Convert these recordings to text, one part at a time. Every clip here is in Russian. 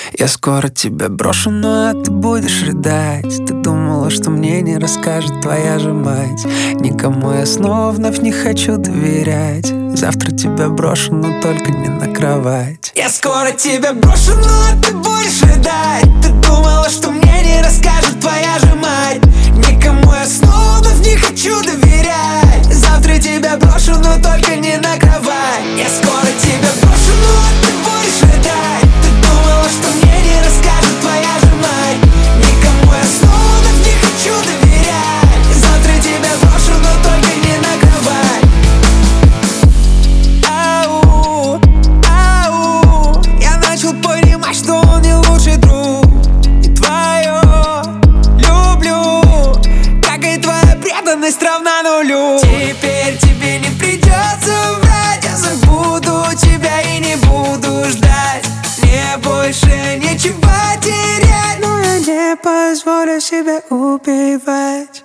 Я скоро тебя брошу, но ты будешь рыдать. Ты думала, что мне не расскажет твоя же мать. Никому я снова вновь не хочу доверять. Завтра тебя брошу, но только не на кровать. Я скоро тебя брошу, но ты будешь рыдать. Ты думала, что мне не расскажет твоя же мать. Никому я снова вновь не хочу доверять. Завтра тебя брошу, но только не на кровать. Я скоро тебя брошу, но ты будешь рыдать. Ты думала, что мне не расскажет твоя же мать. Никому я снова вновь не хочу доверять. Завтра тебя брошу, но только не на кровать. Ау, ау, я начал понимать, что он не лучший друг. И твое люблю, как и твоя преданность равна нулю. Теперь тебе не придется врать. Я забуду тебя и не буду ждать. Мне больше нечего терять, но я не позволю себе убивать.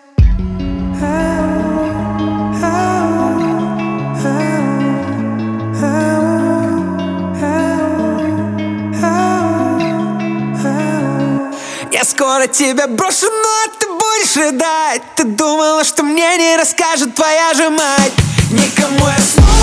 Я скоро тебя брошу, но ты будешь рыдать. Ты думала, что мне не расскажет твоя же мать. Никому я снова